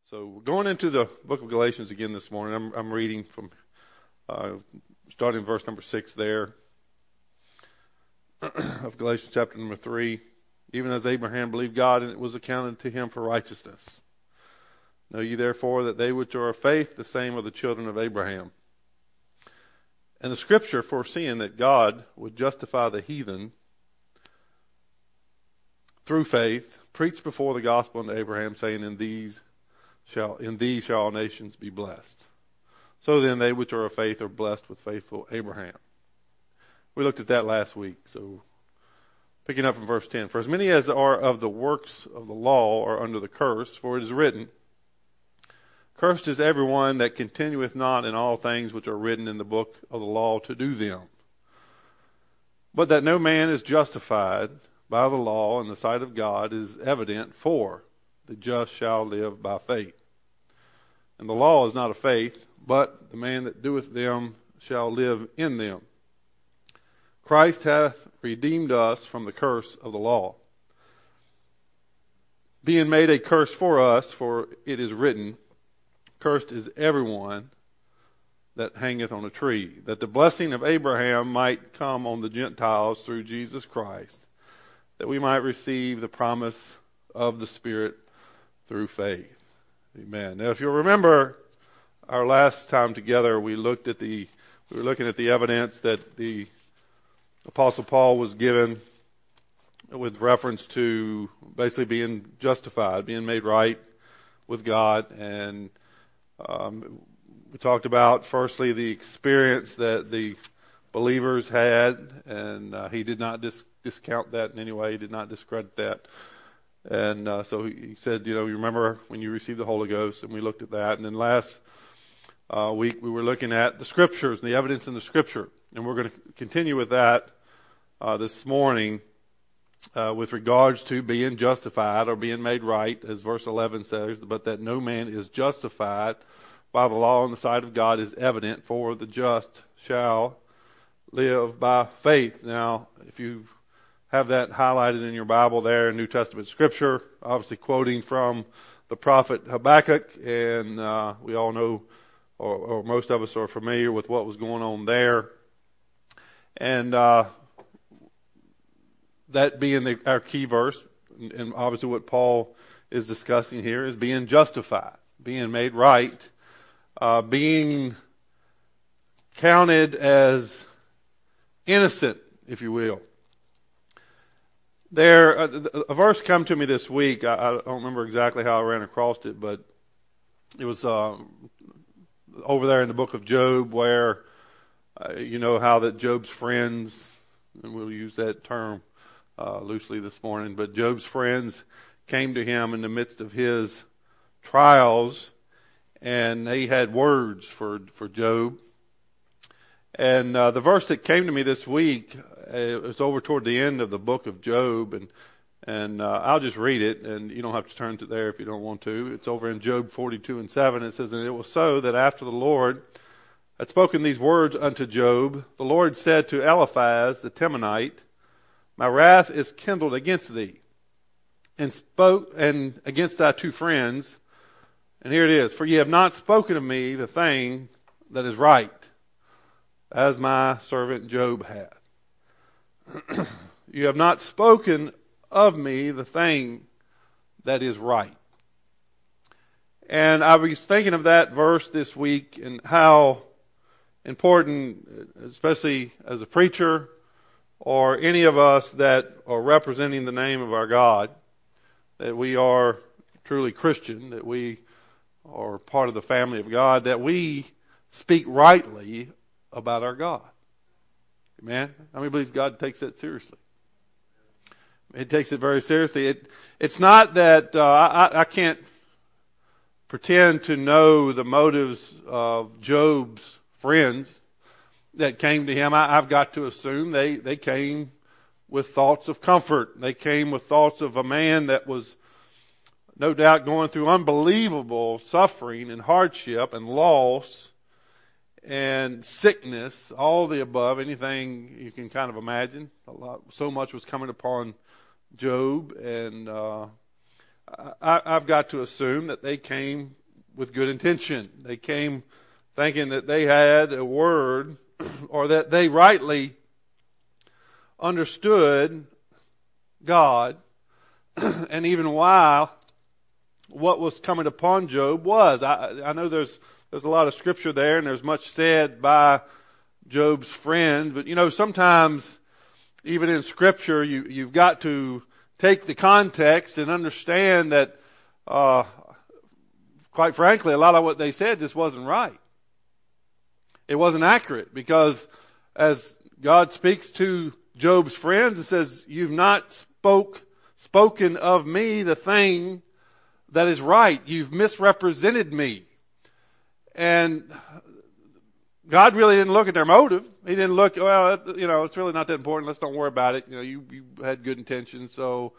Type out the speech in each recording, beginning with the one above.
So we're going into the book of Galatians again this morning. I'm reading from starting verse number 6 there of Galatians chapter number 3. Even as Abraham believed God, and it was accounted to him for righteousness. Know ye therefore that they which are of faith, the same are the children of Abraham. And the scripture, foreseeing that God would justify the heathen through faith, preached before the gospel unto Abraham, saying, In thee shall all nations be blessed. So then they which are of faith are blessed with faithful Abraham. We looked at that last week. So picking up from verse 10. For as many as are of the works of the law are under the curse, for it is written, Cursed is everyone that continueth not in all things which are written in the book of the law to do them. But that no man is justified by the law in the sight of God is evident, for the just shall live by faith. And the law is not of faith, but the man that doeth them shall live in them. Christ hath redeemed us from the curse of the law, being made a curse for us, for it is written, Cursed is everyone that hangeth on a tree, that the blessing of Abraham might come on the Gentiles through Jesus Christ, that we might receive the promise of the Spirit through faith. Amen. Now, if you'll remember, our last time together, we were looking at the evidence that the Apostle Paul was given with reference to basically being justified, being made right with God. And we talked about, firstly, the experience that the believers had, and he did not discount that in any way. He did not discredit that. And so he said, you remember when you received the Holy Ghost, and we looked at that. And then last week we were looking at the Scriptures and the evidence in the Scripture. And we're going to continue with that this morning with regards to being justified or being made right, as verse 11 says, but that no man is justified by the law in the sight of God is evident, for the just shall live by faith. Now, if you have that highlighted in your Bible there in New Testament Scripture, obviously quoting from the prophet Habakkuk, and we all know, or most of us are familiar with what was going on there. And that being our key verse, and obviously what Paul is discussing here, is being justified, being made right, being counted as innocent, if you will. There, a verse come to me this week. I don't remember exactly how I ran across it, but it was over there in the book of Job, where you know how that Job's friends, and we'll use that term loosely this morning, but Job's friends came to him in the midst of his trials, and they had words for Job. And the verse that came to me this week, it was over toward the end of the book of Job, and I'll just read it, and you don't have to turn to there if you don't want to. It's over in Job 42:7. It says, And it was so that after the Lord had spoken these words unto Job, the Lord said to Eliphaz the Temanite, My wrath is kindled against thee, and against thy two friends. And here it is, For ye have not spoken of me the thing that is right, as my servant Job hath. You have not spoken of me the thing that is right. And I was thinking of that verse this week and how important, especially as a preacher or any of us that are representing the name of our God, that we are truly Christian, that we are part of the family of God, that we speak rightly about our God. Amen? How many believe God takes that seriously? He takes it very seriously. It's not that I can't pretend to know the motives of Job's friends that came to him. I've got to assume they came with thoughts of comfort. They came with thoughts of a man that was no doubt going through unbelievable suffering and hardship and loss and sickness, all the above, anything you can kind of imagine. So much was coming upon Job, and I've got to assume that they came with good intention. They came thinking that they had a word or that they rightly understood God and even why what was coming upon Job was. I know there's a lot of scripture there and there's much said by Job's friend, but sometimes even in scripture you've got to take the context and understand that quite frankly a lot of what they said just wasn't right. It wasn't accurate, because as God speaks to Job's friends, it says, "You've not spoken of me the thing that is right. You've misrepresented me." And God really didn't look at their motive. He didn't look, well, it's really not that important. Let's don't worry about it. You had good intentions, so,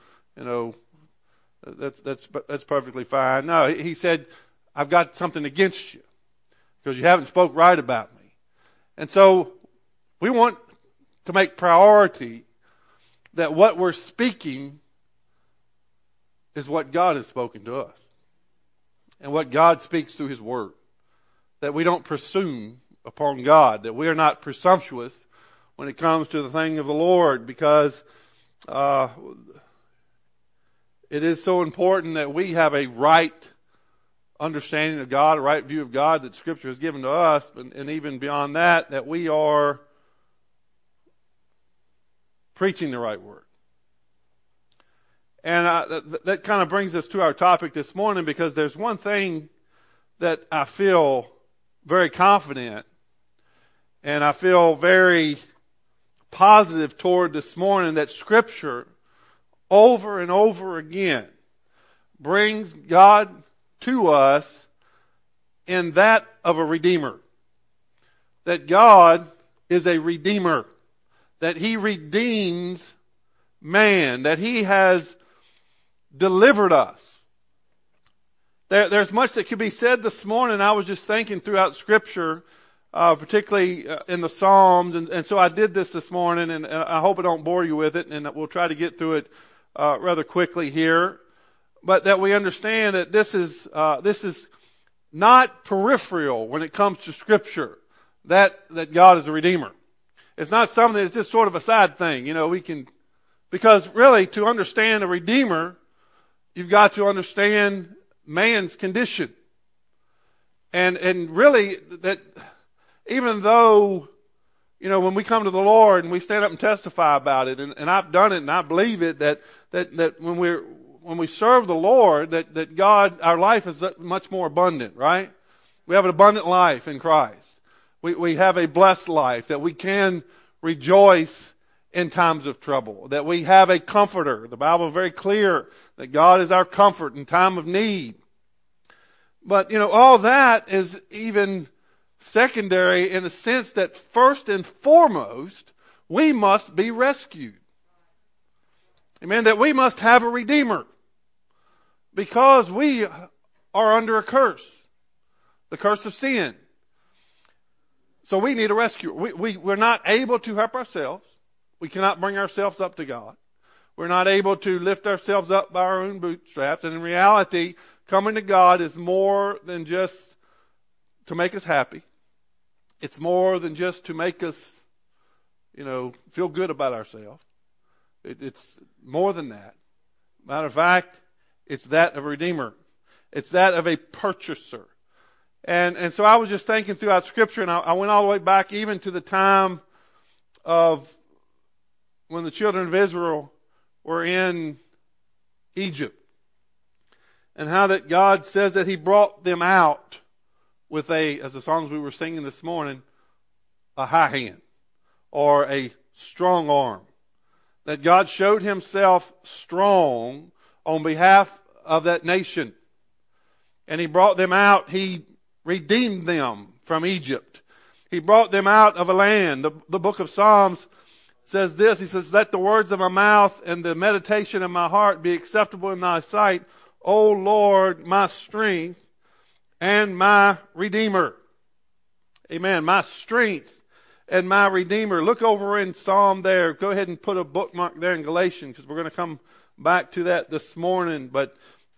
that's perfectly fine. No, he said, "I've got something against you because you haven't spoke right about me." And so we want to make priority that what we're speaking is what God has spoken to us and what God speaks through His Word. That we don't presume upon God, that we are not presumptuous when it comes to the thing of the Lord, because it is so important that we have a right understanding of God, a right view of God that Scripture has given to us, and even beyond that we are preaching the right word. And that kind of brings us to our topic this morning, because there's one thing that I feel very confident and I feel very positive toward this morning, that Scripture over and over again brings God to us in that of a Redeemer. That God is a Redeemer. That He redeems man. That He has delivered us. There's much that could be said this morning. I was just thinking throughout Scripture, particularly in the Psalms, and so I did this morning, and I hope I don't bore you with it, and we'll try to get through it rather quickly here. But that we understand that this is not peripheral when it comes to Scripture, that God is a Redeemer. It's not something that's just sort of a side thing. Because really to understand a Redeemer, you've got to understand man's condition. And really that even though, when we come to the Lord and we stand up and testify about it, and I've done it and I believe it, that when we serve the Lord, that God, our life is much more abundant, right? We have an abundant life in Christ. We have a blessed life, that we can rejoice in times of trouble, that we have a comforter. The Bible is very clear that God is our comfort in time of need. But, all that is even secondary in the sense that first and foremost, we must be rescued. Amen. That we must have a Redeemer, because we are under a curse, the curse of sin. So we need a rescuer. We're not able to help ourselves. We cannot bring ourselves up to God. We're not able to lift ourselves up by our own bootstraps. And in reality, coming to God is more than just to make us happy. It's more than just to make us, feel good about ourselves. It's more than that. Matter of fact, it's that of a Redeemer. It's that of a purchaser. And so I was just thinking throughout Scripture, and I went all the way back even to the time of when the children of Israel were in Egypt. And how that God says that He brought them out with as the songs we were singing this morning, a high hand or a strong arm. That God showed Himself strong on behalf of that nation. And He brought them out. He redeemed them from Egypt. He brought them out of a land. The book of Psalms says this. He says, "Let the words of my mouth and the meditation of my heart be acceptable in Thy sight, O Lord, my strength and my Redeemer." Amen. My strength and my Redeemer. Look over in Psalm there. Go ahead and put a bookmark there in Galatians, because we're going to come back to that this morning. But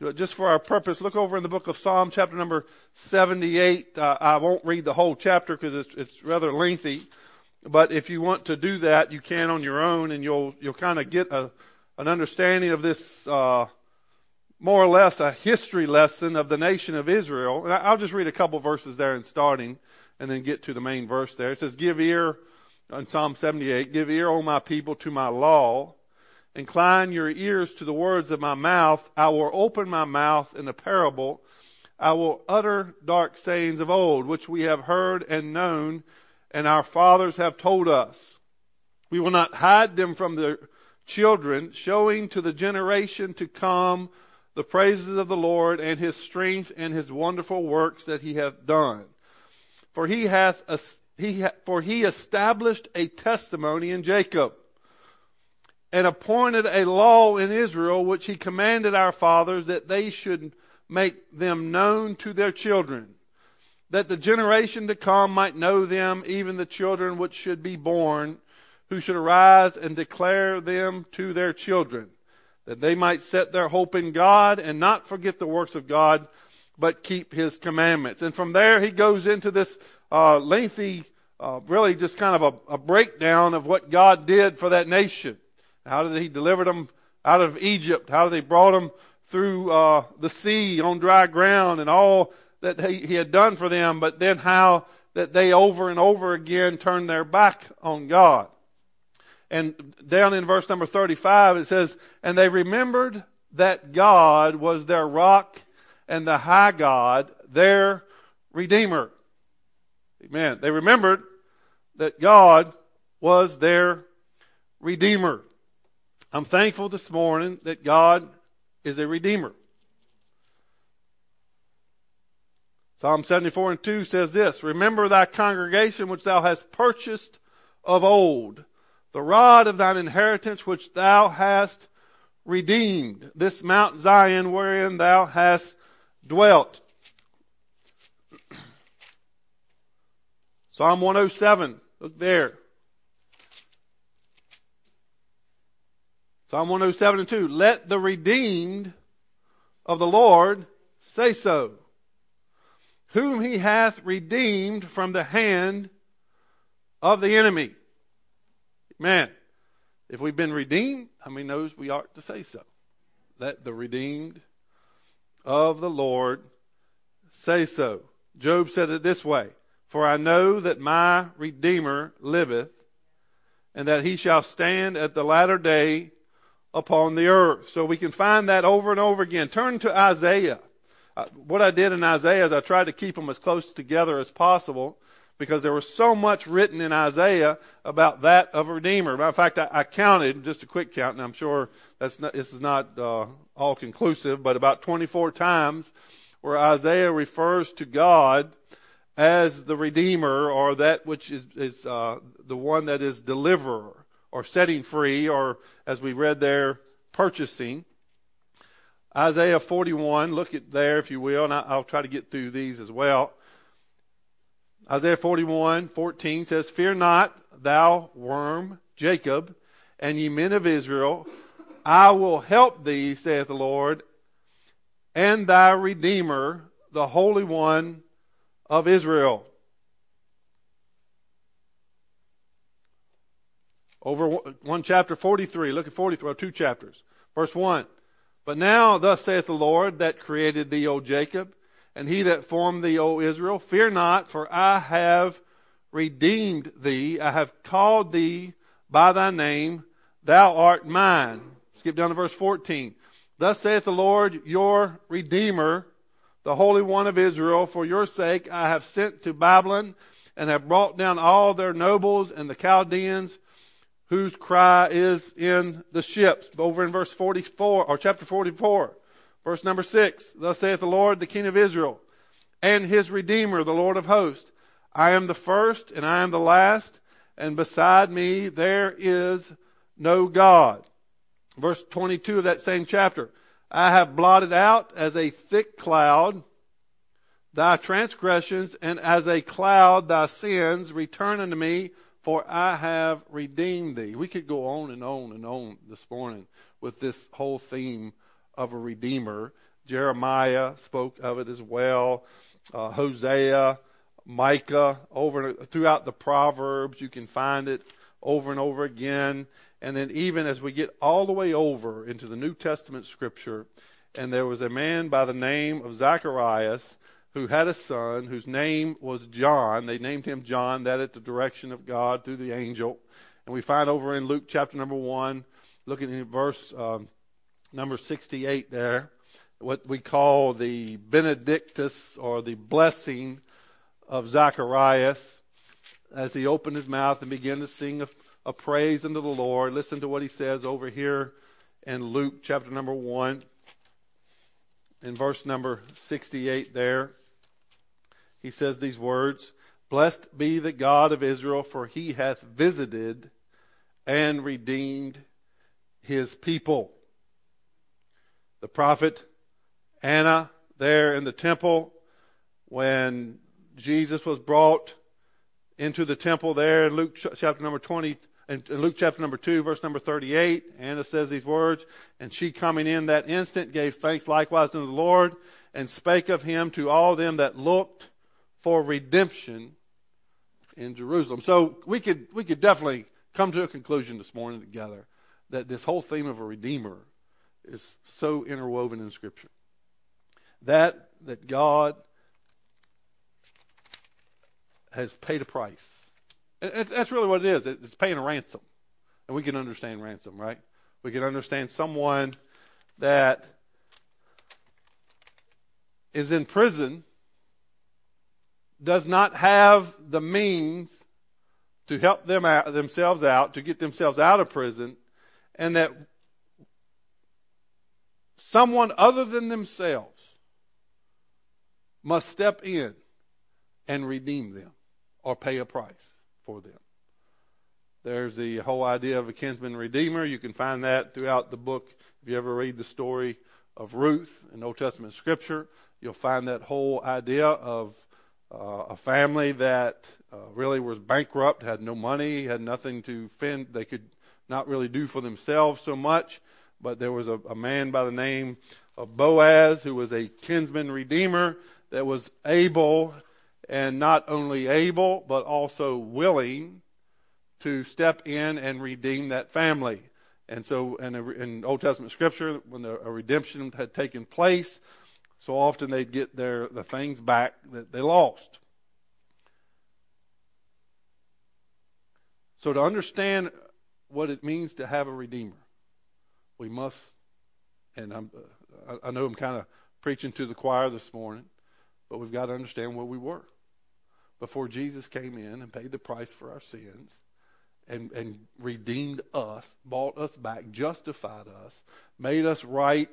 just for our purpose, look over in the book of Psalm, chapter number 78. I won't read the whole chapter because it's rather lengthy. But if you want to do that, you can on your own, and you'll kind of get an understanding of this, more or less a history lesson of the nation of Israel. And I'll just read a couple verses there in starting, and then get to the main verse there. It says, "Give ear," in Psalm 78, "Give ear, O my people, to my law. Incline your ears to the words of my mouth. I will open my mouth in a parable. I will utter dark sayings of old, which we have heard and known, and our fathers have told us. We will not hide them from their children, showing to the generation to come the praises of the Lord and his strength and his wonderful works that he hath done. For he established a testimony in Jacob, and appointed a law in Israel, which he commanded our fathers, that they should make them known to their children, that the generation to come might know them, even the children which should be born, who should arise and declare them to their children, that they might set their hope in God and not forget the works of God, but keep his commandments." And from there he goes into this lengthy, really just kind of a breakdown of what God did for that nation. How did he deliver them out of Egypt? How did he brought them through the sea on dry ground, and all that he had done for them, but then how that they over and over again turned their back on God. And down in verse number 35 it says, "And they remembered that God was their rock and the high God, their Redeemer." Amen. They remembered that God was their Redeemer. I'm thankful this morning that God is a Redeemer. Psalm 74:2 says this, "Remember thy congregation which thou hast purchased of old, the rod of thine inheritance which thou hast redeemed, this Mount Zion wherein thou hast dwelt." Psalm 107, look there. Psalm 107:2, "Let the redeemed of the Lord say so, whom he hath redeemed from the hand of the enemy." Man, if we've been redeemed, how many knows we ought to say so? Let the redeemed of the Lord say so. Job said it this way, "For I know that my Redeemer liveth, and that he shall stand at the latter day upon the earth." So we can find that over and over again. Turn to Isaiah. What I did in Isaiah is I tried to keep them as close together as possible, because there was so much written in Isaiah about that of a Redeemer. Matter of fact, I counted, just a quick count, and I'm sure this is not all conclusive, but about 24 times where Isaiah refers to God as the Redeemer, or that which is the one that is deliverer, or setting free, or as we read there, purchasing. Isaiah 41, look at there if you will, and I'll try to get through these as well. Isaiah 41:14 says, "Fear not, thou worm Jacob, and ye men of Israel, I will help thee, saith the Lord, and thy Redeemer, the Holy One of Israel." Over one chapter 43, look at 43, or two chapters. Verse 1, "But now thus saith the Lord that created thee, O Jacob, and he that formed thee, O Israel, fear not, for I have redeemed thee. I have called thee by thy name. Thou art mine." Skip down to verse 14. "Thus saith the Lord, your Redeemer, the Holy One of Israel, for your sake I have sent to Babylon, and have brought down all their nobles and the Chaldeans, whose cry is in the ships." Over in verse 44, or chapter 44, verse number 6. "Thus saith the Lord, the King of Israel, and his Redeemer, the Lord of hosts, I am the first and I am the last, and beside me there is no God." Verse 22 of that same chapter. "I have blotted out as a thick cloud thy transgressions, and as a cloud thy sins. Return unto me, for I have redeemed thee." We could go on and on and on this morning with this whole theme of a Redeemer Jeremiah spoke of it as well. Hosea, Micah, throughout the Proverbs, you can find it over and over again. And then even as we get all the way over into the New Testament scripture, and there was a man by the name of Zacharias who had a son whose name was John. They named him John, that at the direction of God through the angel. And we find over in Luke chapter number 1, looking at verse number 68 there, what we call the Benedictus, or the blessing of Zacharias, as he opened his mouth and began to sing a praise unto the Lord. Listen to what he says over here in Luke chapter number 1, in verse number 68 there. He says these words, "Blessed be the God of Israel, for he hath visited and redeemed his people." The prophet Anna there in the temple, when Jesus was brought into the temple there in Luke chapter number 20, in Luke chapter number 2, verse number 38, Anna says these words, "And she coming in that instant gave thanks likewise unto the Lord, and spake of him to all them that looked for redemption in Jerusalem." So we could definitely come to a conclusion this morning together that this whole theme of a redeemer is so interwoven in Scripture. That God has paid a price. And that's really what it is. It's paying a ransom. And we can understand ransom, right? We can understand someone that is in prison, does not have the means to help themselves out, to get themselves out of prison, and that someone other than themselves must step in and redeem them or pay a price for them. There's the whole idea of a kinsman redeemer. You can find that throughout the book. If you ever read the story of Ruth in Old Testament scripture, you'll find that whole idea of a family that really was bankrupt, had no money, had nothing to fend. They could not really do for themselves so much. But there was a man by the name of Boaz who was a kinsman redeemer that was able, and not only able, but also willing to step in and redeem that family. And so in Old Testament scripture, when a redemption had taken place, so often they'd get the things back that they lost. So to understand what it means to have a redeemer, we must, and I know I'm kind of preaching to the choir this morning, but we've got to understand where we were before Jesus came in and paid the price for our sins and redeemed us, bought us back, justified us, made us right.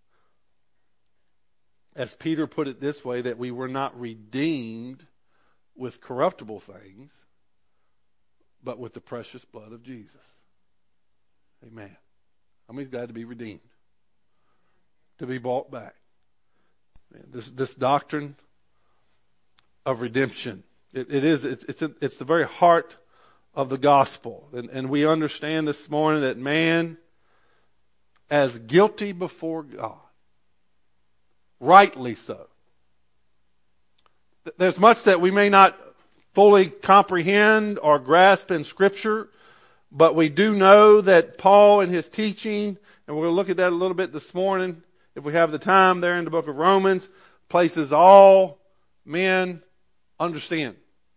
As Peter put it this way, that we were not redeemed with corruptible things, but with the precious blood of Jesus. Amen. I mean, he's glad to be redeemed, to be bought back. This doctrine of redemption, it's the very heart of the gospel. And we understand this morning that man, as guilty before God, rightly so. There's much that we may not fully comprehend or grasp in Scripture, but we do know that Paul in his teaching, and we're going to look at that a little bit this morning, if we have the time there in the book of Romans, places all men under sin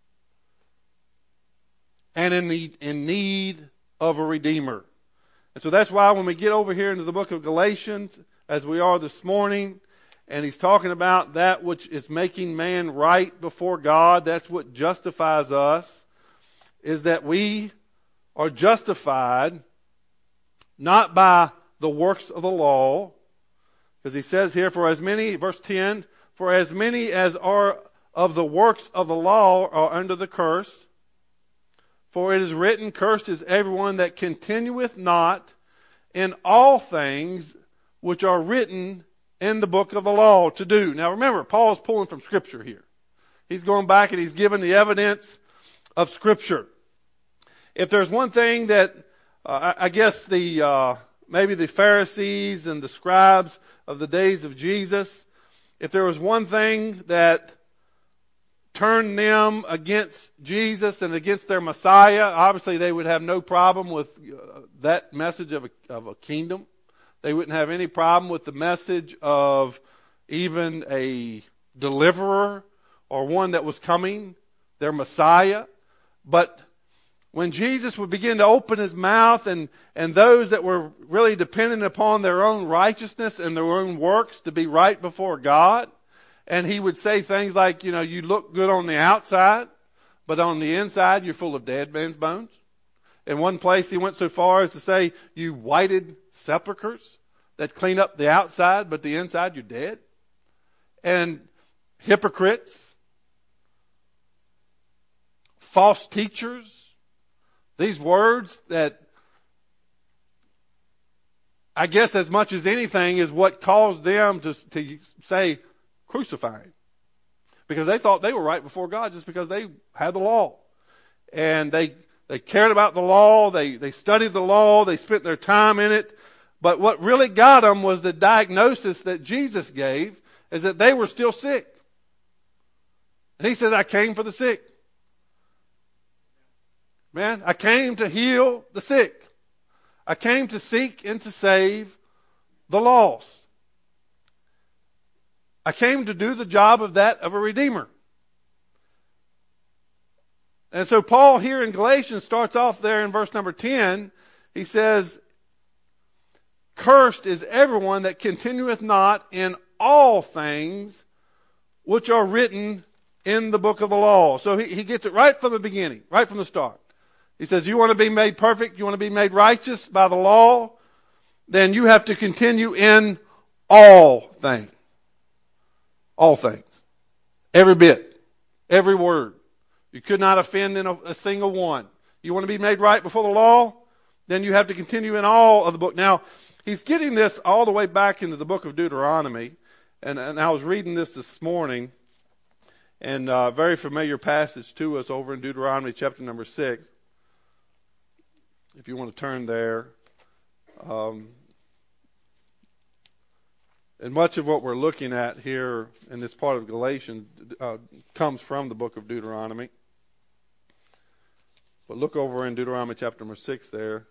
and in need of a redeemer. And so that's why when we get over here into the book of Galatians, as we are this morning, and he's talking about that which is making man right before God, that's what justifies us, is that we are justified not by the works of the law, because he says here, for as many, verse 10, for as many as are of the works of the law are under the curse. For it is written, cursed is everyone that continueth not in all things which are written in the book of the law to do. Now remember, Paul's pulling from Scripture here. He's going back and he's given the evidence of Scripture. If there's one thing that I guess the maybe the Pharisees and the scribes of the days of Jesus, if there was one thing that turned them against Jesus and against their Messiah, obviously they would have no problem with that message of a kingdom. They wouldn't have any problem with the message of even a deliverer or one that was coming, their Messiah. But when Jesus would begin to open his mouth and those that were really dependent upon their own righteousness and their own works to be right before God, and he would say things like, you look good on the outside, but on the inside you're full of dead men's bones. In one place he went so far as to say, you whited sepulchres that clean up the outside, but the inside you're dead. And hypocrites, false teachers, these words that I guess as much as anything is what caused them to say crucify him. Because they thought they were right before God just because they had the law. And they cared about the law, they studied the law, they spent their time in it. But what really got them was the diagnosis that Jesus gave, is that they were still sick. And he says, I came for the sick. Man, I came to heal the sick. I came to seek and to save the lost. I came to do the job of that of a redeemer. And so Paul here in Galatians starts off there in verse number 10. He says, cursed is everyone that continueth not in all things which are written in the book of the law. So he gets it right from the beginning, right from the start. He says, you want to be made perfect, you want to be made righteous by the law, then you have to continue in all things. All things. Every bit. Every word. You could not offend in a single one. You want to be made right before the law? Then you have to continue in all of the book. Now, he's getting this all the way back into the book of Deuteronomy. And I was reading this morning. And a very familiar passage to us over in Deuteronomy chapter number 6. If you want to turn there. And much of what we're looking at here in this part of Galatians comes from the book of Deuteronomy. But look over in Deuteronomy chapter number 6 there.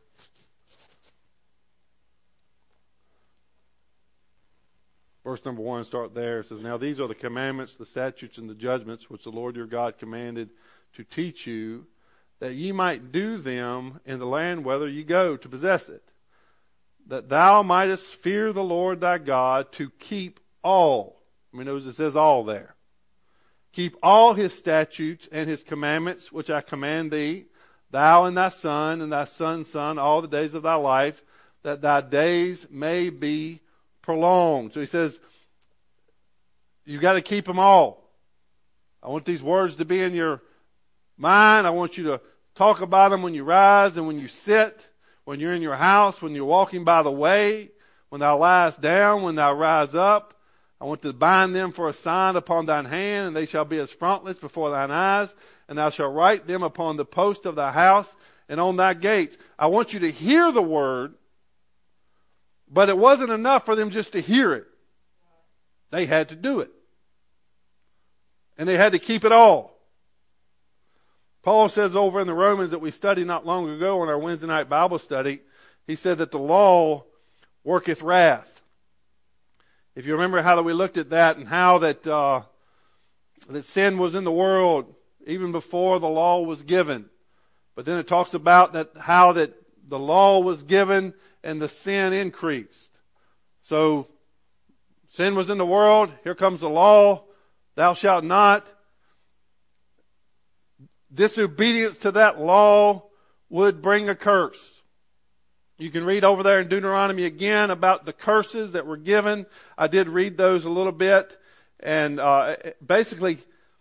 Verse number 1, start there. It says, now these are the commandments, the statutes, and the judgments which the Lord your God commanded to teach you, that ye might do them in the land whither ye go to possess it, that thou mightest fear the Lord thy God to keep all. I mean, notice it says all there. Keep all his statutes and his commandments, which I command thee, thou and thy son's son, all the days of thy life, that thy days may be prolonged. So he says, you've got to keep them all. I want these words to be in your mind. I want you to talk about them when you rise and when you sit, when you're in your house, when you're walking by the way, when thou liest down, when thou rise up. I want to bind them for a sign upon thine hand, and they shall be as frontlets before thine eyes, and thou shalt write them upon the post of thy house and on thy gates. I want you to hear the word, but it wasn't enough for them just to hear it. They had to do it. And they had to keep it all. Paul says over in the Romans that we studied not long ago on our Wednesday night Bible study, he said that the law worketh wrath. If you remember how that we looked at that and how that that sin was in the world even before the law was given. But then it talks about that how that the law was given and the sin increased. So sin was in the world. Here comes the law. Thou shalt not. Disobedience to that law would bring a curse. You can read over there in Deuteronomy again about the curses that were given. I did read those a little bit. And basically,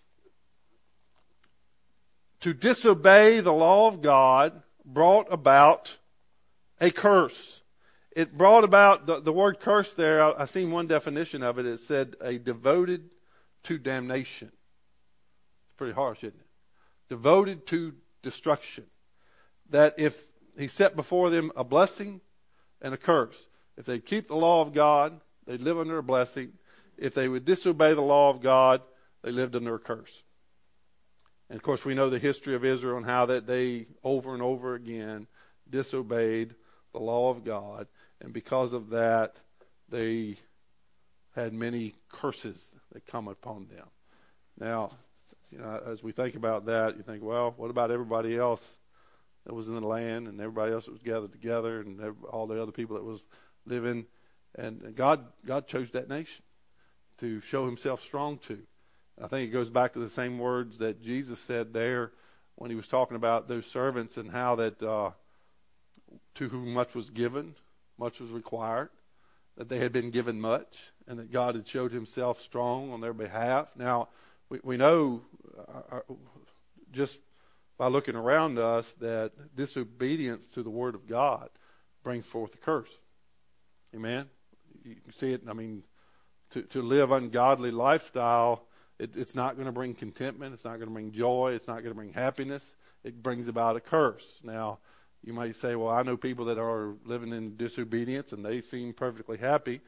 to disobey the law of God brought about a curse. It brought about, the word curse there, I seen one definition of it. It said a devoted to damnation. It's pretty harsh, isn't it? Devoted to destruction. That if he set before them a blessing, and a curse. If they keep the law of God, they live under a blessing. If they would disobey the law of God, they lived under a curse. And of course, we know the history of Israel and how that they over and over again disobeyed the law of God. And because of that, they had many curses that come upon them. Now, as we think about that, you think, well, what about everybody else that was in the land and everybody else that was gathered together and all the other people that was living? And God chose that nation to show himself strong to. I think it goes back to the same words that Jesus said there when he was talking about those servants and how that to whom much was given, much was required, that they had been given much, and that God had showed himself strong on their behalf. Now, we know just by looking around us that disobedience to the Word of God brings forth a curse. Amen? You see it, to live ungodly lifestyle, it's not going to bring contentment. It's not going to bring joy. It's not going to bring happiness. It brings about a curse. Now, you might say, well, I know people that are living in disobedience and they seem perfectly happy.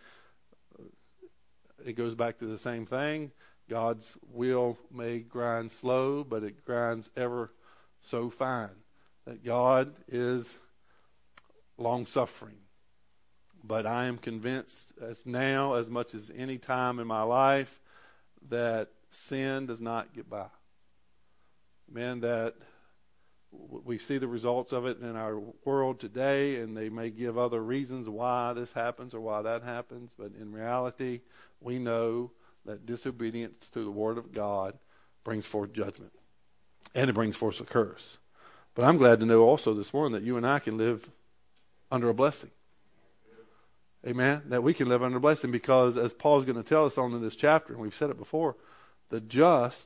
It goes back to the same thing. God's will may grind slow, but it grinds ever so fine. That God is long-suffering. But I am convinced, as now as much as any time in my life, that sin does not get by. Man, that we see the results of it in our world today, and they may give other reasons why this happens or why that happens, but in reality, we know that disobedience to the Word of God brings forth judgment, and it brings forth a curse. But I'm glad to know also this morning that you and I can live under a blessing. Amen? That we can live under a blessing because, as Paul's going to tell us on in this chapter, and we've said it before, the just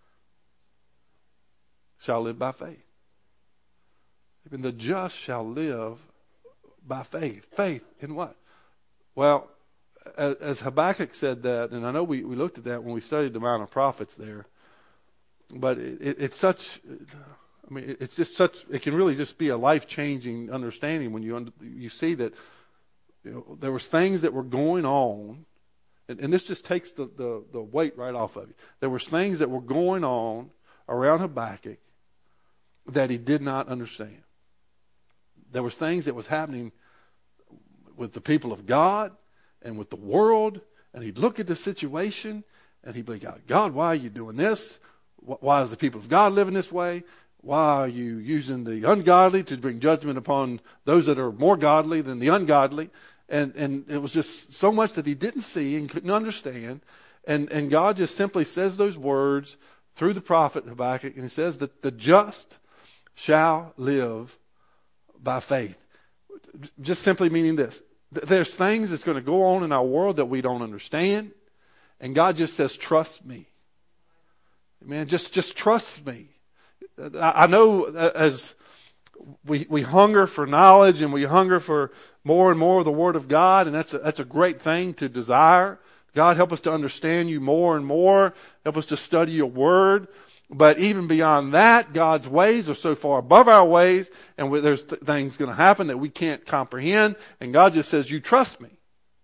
shall live by faith. Even the just shall live by faith. Faith in what? Well, as Habakkuk said that, and I know we looked at that when we studied the Mount of Prophets there, but it's such, it's just such, it can really just be a life-changing understanding when you see that, there was things that were going on, and this just takes the weight right off of you. There was things that were going on around Habakkuk that he did not understand. There was things that was happening with the people of God and with the world, and he'd look at the situation and he'd be, God, why are you doing this? Why is the people of God living this way? Why are you using the ungodly to bring judgment upon those that are more godly than the ungodly? And it was just so much that he didn't see and couldn't understand. And God just simply says those words through the prophet Habakkuk, and he says that the just shall live by faith. Just simply meaning this. There's things that's going to go on in our world that we don't understand. And God just says, trust me. Man, just trust me. I know as we hunger for knowledge and we hunger for more and more of the Word of God, and that's a great thing to desire. God, help us to understand you more and more. Help us to study your Word. But even beyond that, God's ways are so far above our ways, and there's things going to happen that we can't comprehend. And God just says, you trust me.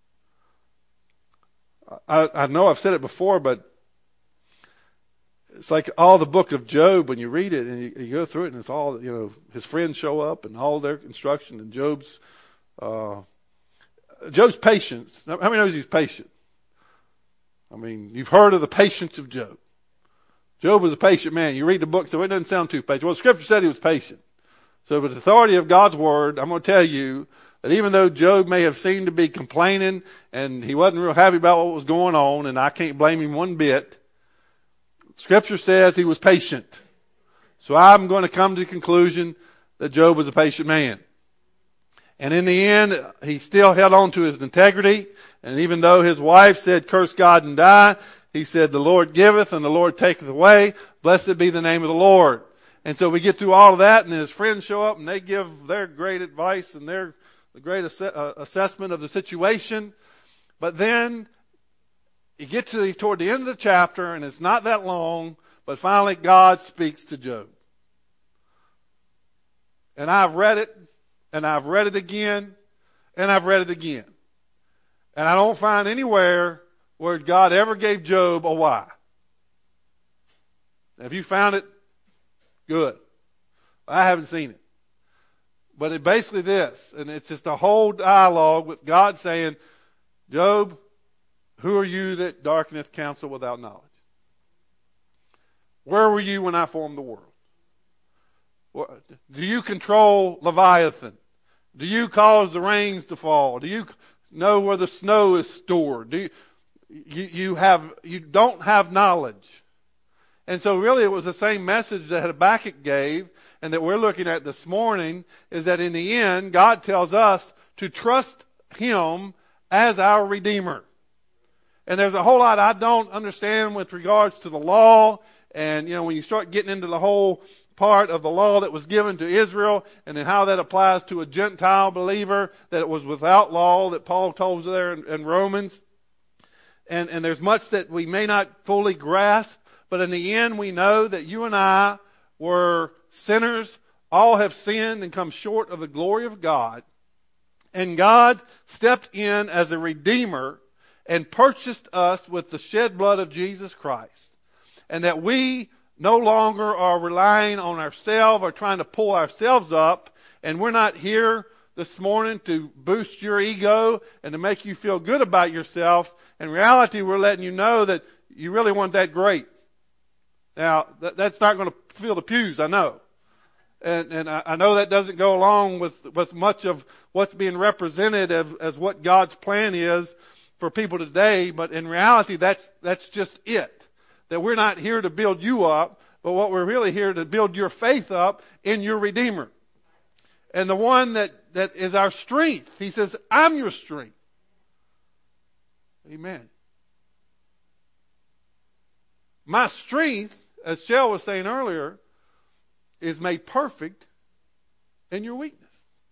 I know I've said it before, but it's like all the book of Job when you read it and you go through it, and it's all, his friends show up and all their instruction, and Job's patience. How many knows he's patient? You've heard of the patience of Job. Job was a patient man. You read the book, so it doesn't sound too patient. Well, the scripture said he was patient. So with the authority of God's word, I'm going to tell you that even though Job may have seemed to be complaining and he wasn't real happy about what was going on, and I can't blame him one bit, scripture says he was patient. So I'm going to come to the conclusion that Job was a patient man. And in the end, he still held on to his integrity. And even though his wife said, curse God and die, he said, the Lord giveth and the Lord taketh away. Blessed be the name of the Lord. And so we get through all of that, and then his friends show up and they give their great advice and their great assessment of the situation. But then you get toward the end of the chapter, and it's not that long, but finally God speaks to Job. And I've read it, and I've read it again, And I've read it again. And I don't find anywhere where God ever gave Job a why. If you found it, good. I haven't seen it. But it's basically this, and it's just a whole dialogue with God saying, Job, who are you that darkeneth counsel without knowledge? Where were you when I formed the world? Do you control Leviathan? Do you cause the rains to fall? Do you know where the snow is stored? You don't have knowledge. And so really it was the same message that Habakkuk gave and that we're looking at this morning, is that in the end, God tells us to trust Him as our Redeemer. And there's a whole lot I don't understand with regards to the law. And, when you start getting into the whole part of the law that was given to Israel and then how that applies to a Gentile believer, that it was without law, that Paul told us there in Romans. And there's much that we may not fully grasp, but in the end we know that you and I were sinners, all have sinned and come short of the glory of God. And God stepped in as a Redeemer and purchased us with the shed blood of Jesus Christ. And that we no longer are relying on ourselves or trying to pull ourselves up. And we're not here this morning to boost your ego and to make you feel good about yourself. In reality, we're letting you know that you really weren't that great. Now, that's not going to fill the pews, I know. And I know that doesn't go along with much of what's being represented as what God's plan is for people today. But in reality, that's just it. That we're not here to build you up, but what we're really here to build your faith up in your Redeemer. And the one that is our strength. He says, I'm your strength. Amen. My strength, as Shell was saying earlier, is made perfect in your weakness.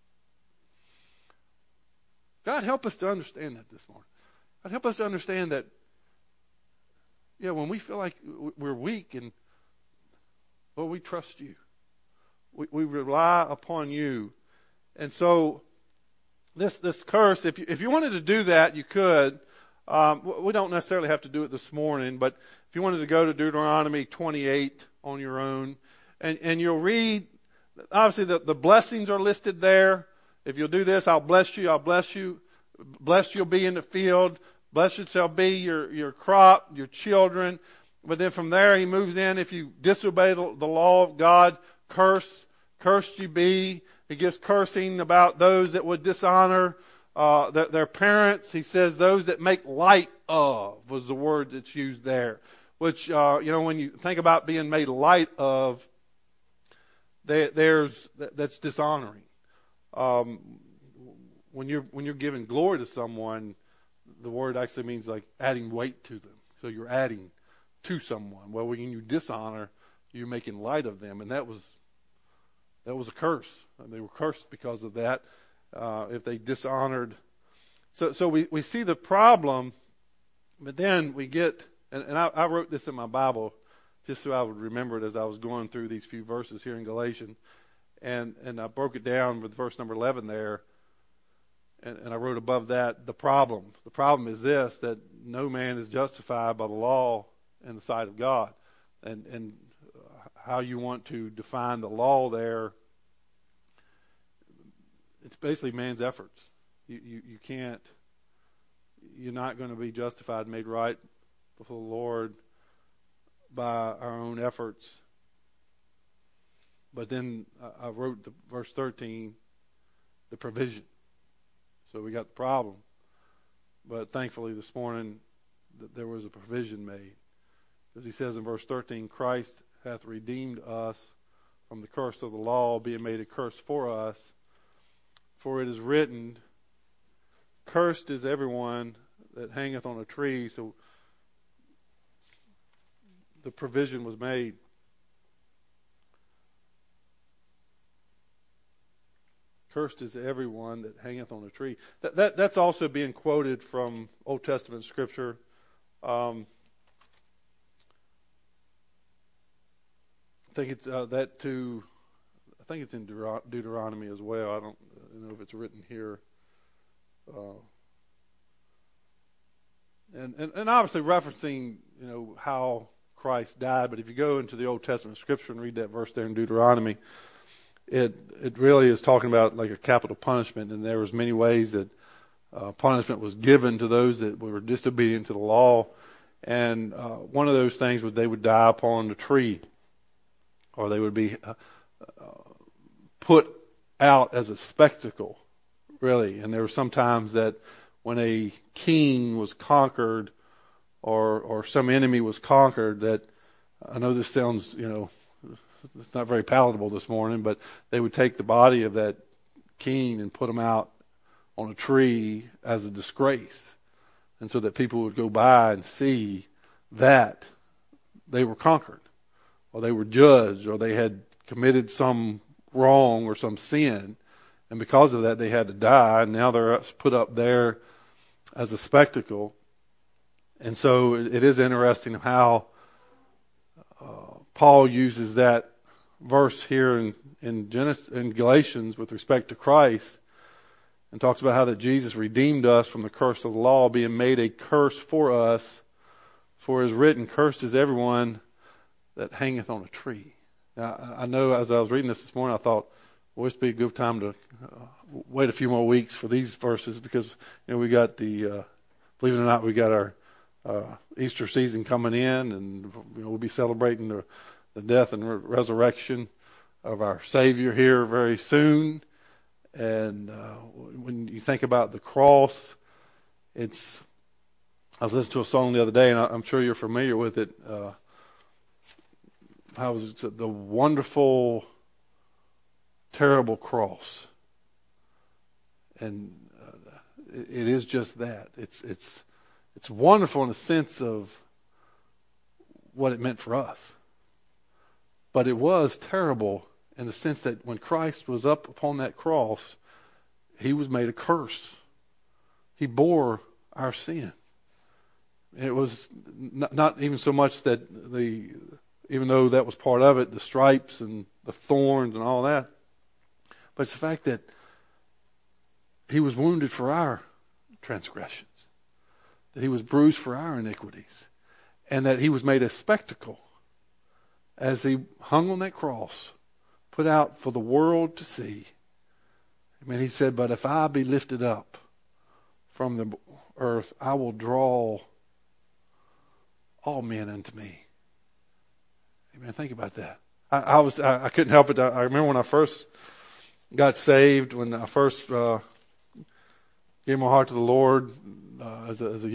God, help us to understand that this morning. God, help us to understand that, when we feel like we're weak and, we trust you. We rely upon you. And so, this curse, if you wanted to do that, you could. We don't necessarily have to do it this morning, but if you wanted to go to Deuteronomy 28 on your own, and you'll read, obviously the blessings are listed there. If you'll do this, I'll bless you, I'll bless you. Blessed you'll be in the field. Blessed shall be your crop, your children. But then from there he moves in, if you disobey the law of God, cursed you be. He gives cursing about those that would dishonor their parents. He says those that make light of was the word that's used there. Which, when you think about being made light of, that's dishonoring. When you're giving glory to someone, the word actually means like adding weight to them. So you're adding to someone. Well, when you dishonor, you're making light of them, and that was a curse. And they were cursed because of that. If they dishonored, so we see the problem, but then we get, and I wrote this in my Bible just so I would remember it as I was going through these few verses here in Galatians, and I broke it down with verse number 11 there. And I wrote above that the problem. The problem is this, that no man is justified by the law in the sight of God. And how you want to define the law there, it's basically man's efforts. You can't, you're not going to be justified, made right before the Lord by our own efforts. But then I wrote verse 13, the provision. So we got the problem. But thankfully this morning there was a provision made. As he says in verse 13, Christ hath redeemed us from the curse of the law, being made a curse for us. For it is written, cursed is everyone that hangeth on a tree. So the provision was made. Cursed is everyone that hangeth on a tree. That's also being quoted from Old Testament scripture. I think it's that too. I think it's in Deuteronomy as well. I don't know if it's written here. And obviously referencing, how Christ died. But if you go into the Old Testament scripture and read that verse there in Deuteronomy, it really is talking about like a capital punishment. And there was many ways that punishment was given to those that were disobedient to the law. And one of those things was they would die upon the tree, or they would be put out as a spectacle, really. And there were some times that when a king was conquered, or some enemy was conquered, that, I know this sounds, it's not very palatable this morning, but they would take the body of that king and put him out on a tree as a disgrace. And so that people would go by and see that they were conquered, or they were judged, or they had committed some wrong or some sin. And because of that, they had to die. And now they're put up there as a spectacle. And so it is interesting how Paul uses that verse here in Galatians with respect to Christ, and talks about how that Jesus redeemed us from the curse of the law, being made a curse for us. For it is written, cursed is everyone that hangeth on a tree. Now, I know as I was reading this morning, I thought, well, this would be a good time to wait a few more weeks for these verses, because we got the, believe it or not, we got our Easter season coming in, and we'll be celebrating the death and resurrection of our Savior here very soon. And when you think about the cross, I was listening to a song the other day, and I'm sure you're familiar with it. How was it? The wonderful, terrible cross. And it is just that. It's wonderful in the sense of what it meant for us. But it was terrible in the sense that when Christ was up upon that cross, he was made a curse. He bore our sin. And it was not even so much that even though that was part of it, the stripes and the thorns and all that, but it's the fact that he was wounded for our transgressions, that he was bruised for our iniquities, and that he was made a spectacle as he hung on that cross, put out for the world to see. I mean, he said, but if I be lifted up from the earth, I will draw all men unto me. Amen. Think about that. I couldn't help it. I remember when I first got saved, when I first gave my heart to the Lord as a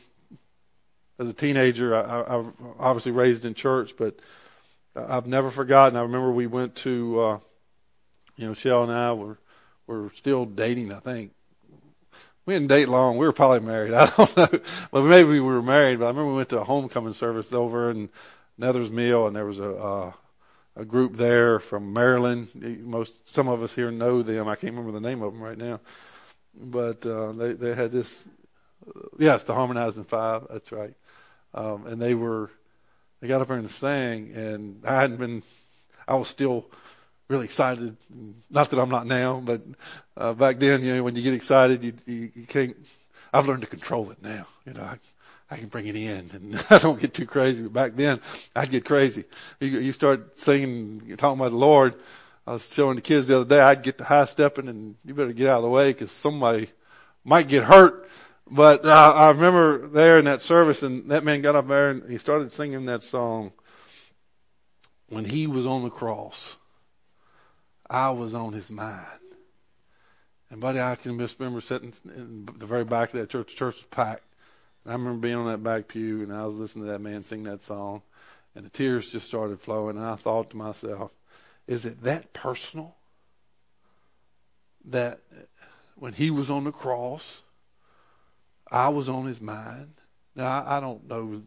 teenager. I obviously raised in church, but I've never forgotten. I remember we went to, Shell and I were still dating, I think. We didn't date long. We were probably married. I don't know. Well, maybe we were married, but I remember we went to a homecoming service over in Nether's Mill, and there was a group there from Maryland. Some of us here know them. I can't remember the name of them right now. But they had this, yes, the Harmonizing Five, that's right. And they got up there and sang, and I was still really excited. Not that I'm not now, but back then, when you get excited, you can't. I've learned to control it now. I can bring it in, and I don't get too crazy. But back then, I'd get crazy. You start singing, talking about the Lord. I was showing the kids the other day. I'd get to high stepping, and you better get out of the way because somebody might get hurt. But I remember there in that service, and that man got up there and he started singing that song. When he was on the cross, I was on his mind. And buddy, I can just remember sitting in the very back of that church. The church was packed. And I remember being on that back pew, and I was listening to that man sing that song, and the tears just started flowing. And I thought to myself, is it that personal? That when he was on the cross, I was on his mind. Now, I don't know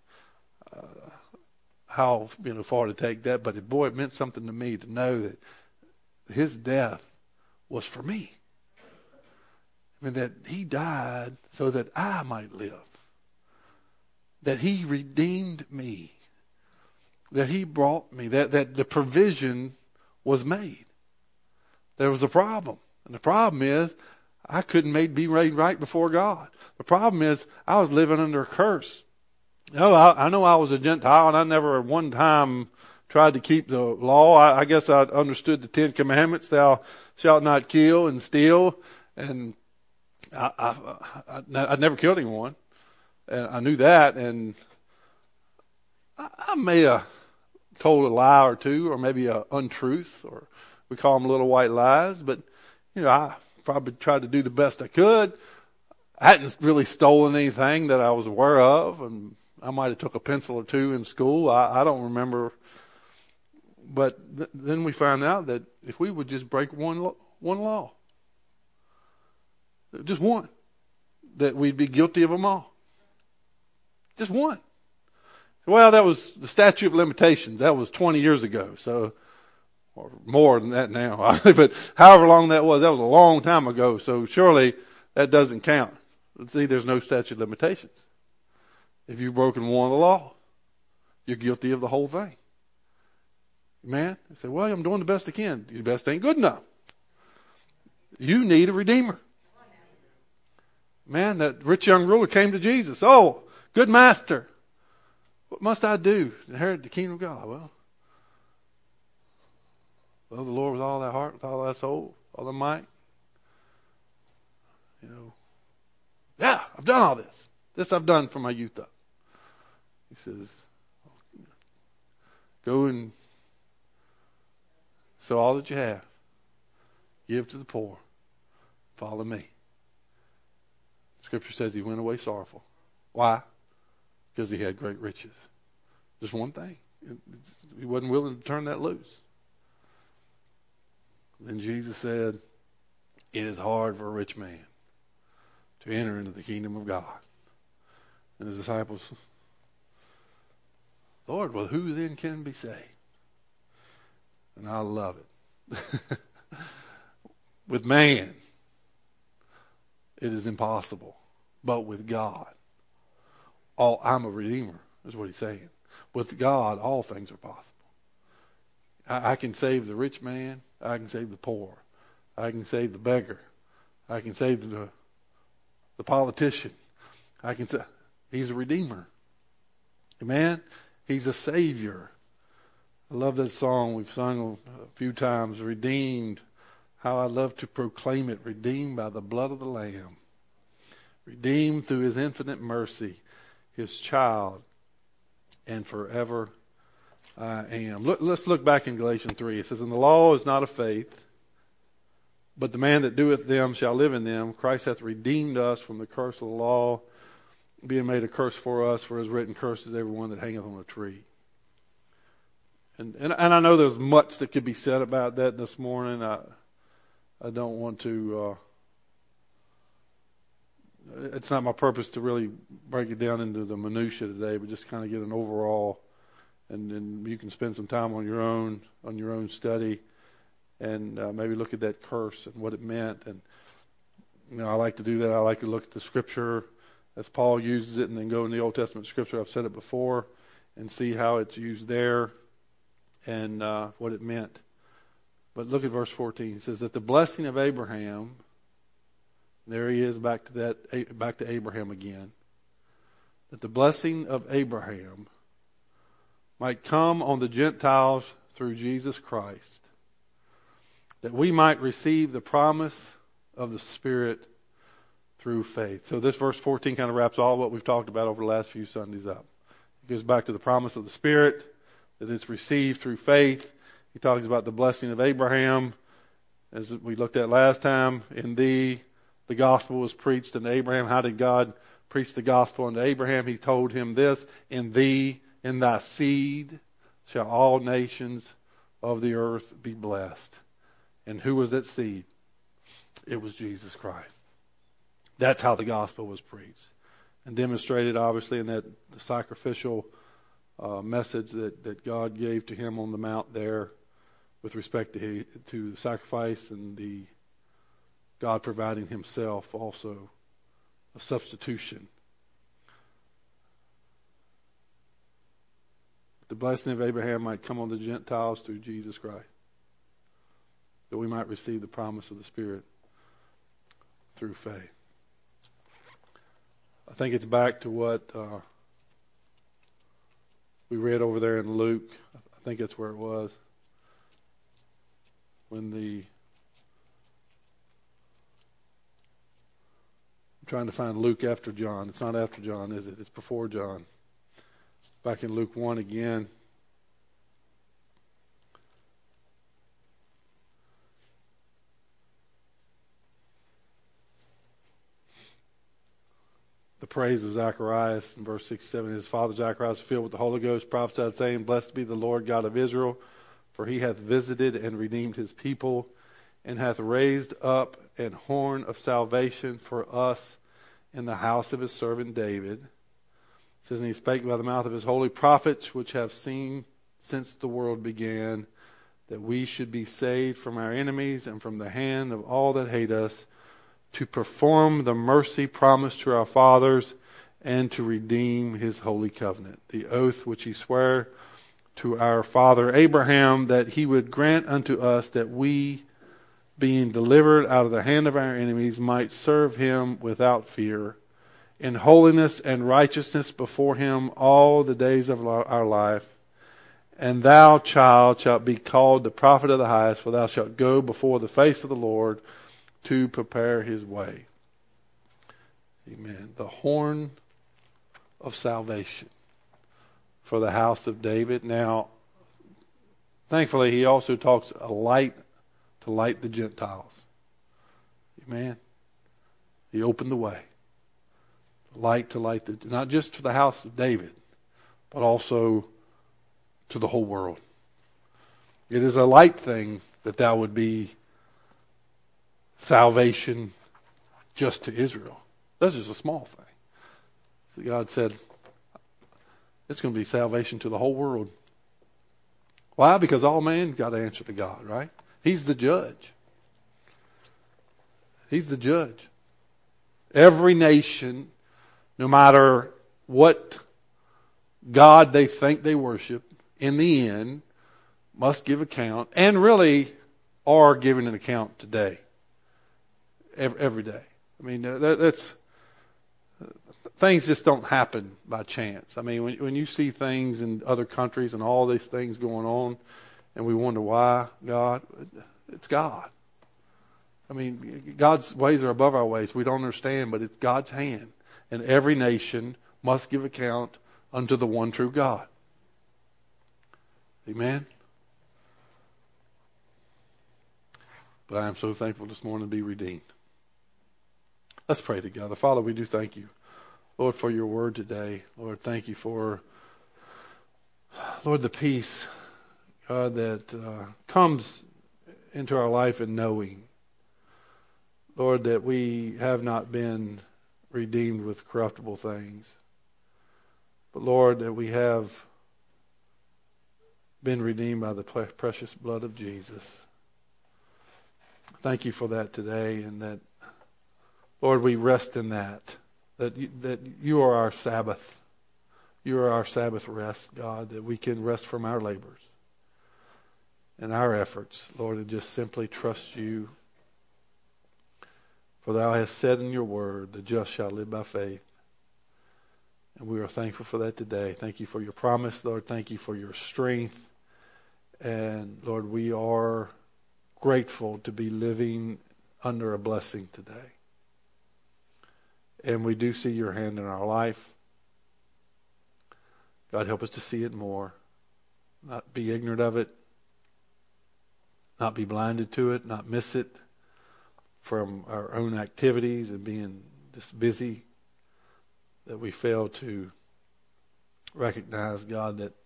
how far to take that, but boy, it meant something to me to know that his death was for me. I mean, that he died so that I might live. That he redeemed me. That he brought me. That the provision was made. There was a problem. And the problem is, I couldn't be made right before God. The problem is I was living under a curse. I know I was a Gentile, and I never at one time tried to keep the law. I guess I understood the 10 Commandments: thou shalt not kill and steal. And I'd never killed anyone. And I knew that, and I may have told a lie or two, or maybe an untruth, or we call them little white lies. But, I probably tried to do the best I could. I hadn't really stolen anything that I was aware of, and I might have took a pencil or two in school. I don't remember. But then we found out that if we would just break one law, just one, that we'd be guilty of them all. Just one. Well, that was the statute of limitations. That was 20 years ago, or more than that now. But however long that was a long time ago. So surely that doesn't count. See, there's no statute of limitations. If you've broken one of the law, you're guilty of the whole thing. Man, I say, well, I'm doing the best I can. Your best ain't good enough. You need a redeemer. Man, that rich young ruler came to Jesus. Oh, good master. What must I do to inherit the kingdom of God? Well, love the Lord with all thy heart, with all thy soul, all thy might. Yeah, I've done all this. This I've done from my youth up. He says, go and sell all that you have. Give to the poor. Follow me. Scripture says he went away sorrowful. Why? Because he had great riches. Just one thing. He wasn't willing to turn that loose. Then Jesus said, it is hard for a rich man to enter into the kingdom of God. And his disciples, Lord, well, who then can be saved? And I love it. With man, it is impossible. But with God, I'm a redeemer, is what he's saying. With God, all things are possible. I can save the rich man. I can save the poor. I can save the beggar. I can save the politician. He's a redeemer. Amen? He's a savior. I love that song we've sung a few times, Redeemed. How I love to proclaim it. Redeemed by the blood of the Lamb. Redeemed through his infinite mercy. His child. And forever I am. Let's look back in Galatians 3. It says, and the law is not of faith, but the man that doeth them shall live in them. Christ hath redeemed us from the curse of the law, being made a curse for us, for it is written, cursed is everyone that hangeth on a tree. And I know there's much that could be said about that this morning. I don't want to, it's not my purpose to really break it down into the minutia today, but just kind of get an overall, and then you can spend some time on your own study, and maybe look at that curse and what it meant. And I like to do that. I like to look at the Scripture as Paul uses it, and then go in the Old Testament Scripture. I've said it before, and see how it's used there and what it meant. But look at verse 14. It says that the blessing of Abraham, there he is back to Abraham again, that the blessing of Abraham might come on the Gentiles through Jesus Christ, that we might receive the promise of the Spirit through faith. So this verse 14 kind of wraps all what we've talked about over the last few Sundays up. It goes back to the promise of the Spirit, that it's received through faith. He talks about the blessing of Abraham, as we looked at last time. In thee, the gospel was preached unto Abraham. How did God preach the gospel unto Abraham? He told him this, in thee, in thy seed, shall all nations of the earth be blessed. And who was that seed? It was Jesus Christ. That's how the gospel was preached. And demonstrated, obviously, in that the sacrificial message that God gave to him on the mount there, with respect to the sacrifice, and the God providing himself also a substitution. The blessing of Abraham might come on the Gentiles through Jesus Christ, that we might receive the promise of the Spirit through faith. I think it's back to what we read over there in Luke. I think that's where it was. I'm trying to find Luke after John. It's not after John, is it? It's before John. Back in Luke 1 again. The praise of Zacharias in verse 6-7. His father Zacharias, filled with the Holy Ghost, prophesied, saying, Blessed be the Lord God of Israel, for he hath visited and redeemed his people, and hath raised up an horn of salvation for us in the house of his servant David. It says, And he spake by the mouth of his holy prophets, which have seen since the world began, that we should be saved from our enemies and from the hand of all that hate us, to perform the mercy promised to our fathers, and to redeem his holy covenant, the oath which he sware to our father Abraham, that he would grant unto us that we, being delivered out of the hand of our enemies, might serve him without fear, in holiness and righteousness before him all the days of our life. And thou, child, shalt be called the prophet of the highest, for thou shalt go before the face of the Lord to prepare his way. Amen. The horn of salvation for the house of David. Now, thankfully, he also talks a light to light the Gentiles. Amen. He opened the way. Light to light not just to the house of David, but also to the whole world. It is a light thing that would be salvation just to Israel. That's just a small thing. So God said, it's going to be salvation to the whole world. Why? Because all man got to answer to God, right? He's the judge. He's the judge. Every nation, no matter what God they think they worship, in the end, must give account, and really are giving an account today. Every day. I mean, that's things just don't happen by chance. I mean, when you see things in other countries and all these things going on, and we wonder why, God, it's God. I mean, God's ways are above our ways. We don't understand, but it's God's hand. And every nation must give account unto the one true God. Amen? But I am so thankful this morning to be redeemed. Let's pray together. Father, we do thank you, Lord, for your word today. Lord, thank you for, Lord, the peace, God, that comes into our life in knowing, Lord, that we have not been redeemed with corruptible things, but, Lord, that we have been redeemed by the precious blood of Jesus. Thank you for that today, and that, Lord, we rest in that you are our Sabbath. You are our Sabbath rest, God, that we can rest from our labors and our efforts, Lord, and just simply trust you. For thou hast said in your word, the just shall live by faith. And we are thankful for that today. Thank you for your promise, Lord. Thank you for your strength. And Lord, we are grateful to be living under a blessing today. And we do see your hand in our life. God, help us to see it more. Not be ignorant of it. Not be blinded to it. Not miss it from our own activities and being just busy. That we fail to recognize, God, that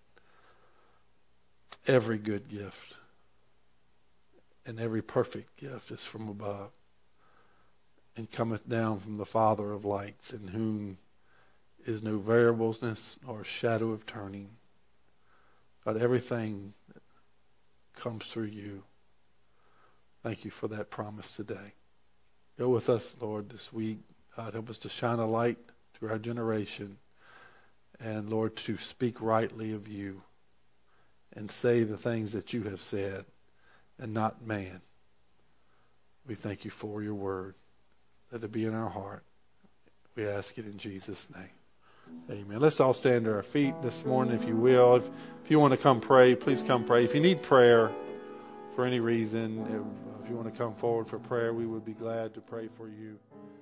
every good gift and every perfect gift is from above, and cometh down from the Father of lights, in whom is no variableness nor shadow of turning. God, everything that comes through you. Thank you for that promise today. Go with us, Lord, this week. God, help us to shine a light to our generation. And, Lord, to speak rightly of you and say the things that you have said and not man. We thank you for your word. Let it be in our heart. We ask it in Jesus' name. Amen. Let's all stand to our feet this morning, if you will. If you want to come pray, please come pray. If you need prayer for any reason, if you want to come forward for prayer, we would be glad to pray for you.